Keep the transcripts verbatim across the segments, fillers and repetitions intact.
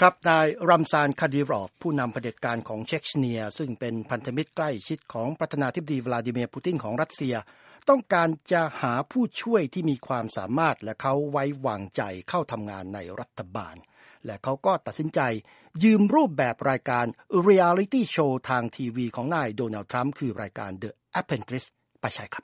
ครับนายรัมซานคาดิรอฟผู้นำเผด็จการของเชชเนียซึ่งเป็นพันธมิตรใกล้ชิดของประธานาธิบดีวลาดิเมียร์ปูตินของรัสเซียต้องการจะหาผู้ช่วยที่มีความสามารถและเขาไว้วางใจเข้าทำงานในรัฐบาลและเขาก็ตัดสินใจยืมรูปแบบรายการ Reality Show ทางทีวีของนายโดนัลด์ทรัมป์คือรายการ The Apprentice ไปใช้ครับ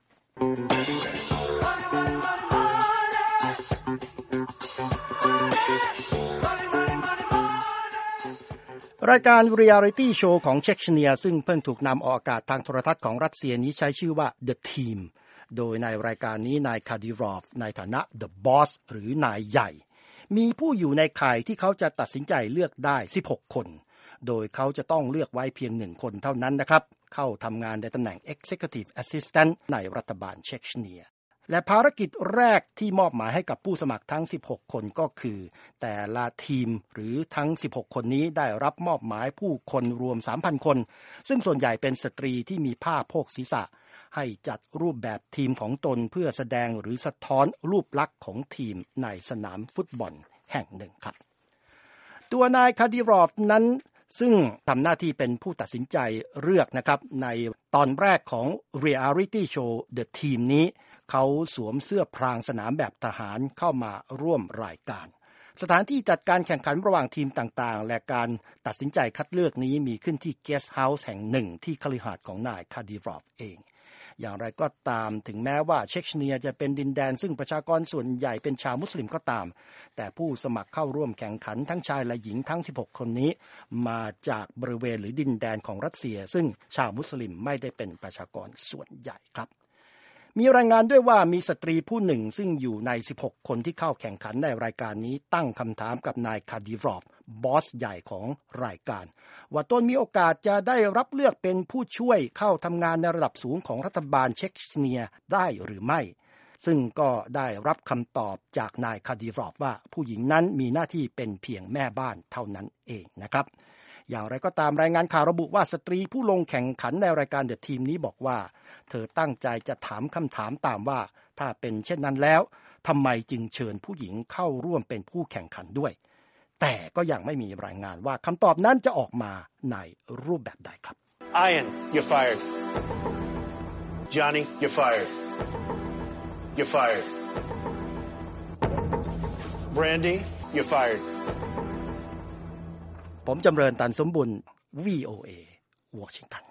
รายการ Reality Show ของเชชเนียซึ่งเพิ่งถูกนำออกอากาศทางโทรทัศน์ของรัสเซียนี้ใช้ชื่อว่า The Team โดยในรายการนี้นายคาดิรอฟในฐานะ The Boss หรือนายใหญ่มีผู้อยู่ในข่ายที่เขาจะตัดสินใจเลือกได้สิบหกคนโดยเขาจะต้องเลือกไว้เพียงหนึ่งคนเท่านั้นนะครับเข้าทำงานในตำแหน่ง Executive Assistant ในรัฐบาลเชชเนียและภารกิจแรกที่มอบหมายให้กับผู้สมัครทั้งสิบหกคนก็คือแต่ละทีมหรือทั้งสิบหกคนนี้ได้รับมอบหมายผู้คนรวม สามพัน คนซึ่งส่วนใหญ่เป็นสตรีที่มีผ้าโพกศีรษะให้จัดรูปแบบทีมของตนเพื่อแสดงหรือสะท้อนรูปลักษณ์ของทีมในสนามฟุตบอลแห่งหนึ่งครับตัวนายคาดิรอฟนั้นซึ่งทำหน้าที่เป็นผู้ตัดสินใจเลือกนะครับในตอนแรกของ Reality Show The Team นี้เขาสวมเสื้อพรางสนามแบบทหารเข้ามาร่วมรายการสถานที่จัดการแข่งขันระหว่างทีมต่างๆและการตัดสินใจคัดเลือกนี้มีขึ้นที่ Guest House แห่งหนึ่งที่คฤหาสน์ของนายคาดิรอฟเองอย่างไรก็ตามถึงแม้ว่าเชชเนียจะเป็นดินแดนซึ่งประชากรส่วนใหญ่เป็นชาวมุสลิมก็ตามแต่ผู้สมัครเข้าร่วมแข่งขันทั้งชายและหญิงทั้งสิบหกคนนี้มาจากบริเวณหรือดินแดนของรัสเซียซึ่งชาวมุสลิมไม่ได้เป็นประชากรส่วนใหญ่ครับมีรายงานด้วยว่ามีสตรีผู้หนึ่งซึ่งอยู่ในสิบหกคนที่เข้าแข่งขันในรายการนี้ตั้งคำถามกับนายคาดิรอฟบอสใหญ่ของรายการว่าตนมีโอกาสจะได้รับเลือกเป็นผู้ช่วยเข้าทำงานในระดับสูงของรัฐบาลเชชเนียได้หรือไม่ซึ่งก็ได้รับคำตอบจากนายคาดิรอฟว่าผู้หญิงนั้นมีหน้าที่เป็นเพียงแม่บ้านเท่านั้นเองนะครับอย่างไรก็ตามรายงานข่าวระบุว่าสตรีผู้ลงแข่งขันในรายการเดอะทีมนี้บอกว่าเธอตั้งใจจะถามคำถามตามว่าถ้าเป็นเช่นนั้นแล้วทำไมจึงเชิญผู้หญิงเข้าร่วมเป็นผู้แข่งขันด้วยแต่ก็ยังไม่มีรายงานว่าคำตอบนั้นจะออกมาในรูปแบบใดครับ Ian, you're fired. Johnny, you're fired. You're fired. Brandy, you're fired. ผมจำเริญตันสมบุญ วี โอ เอ วอชิงตัน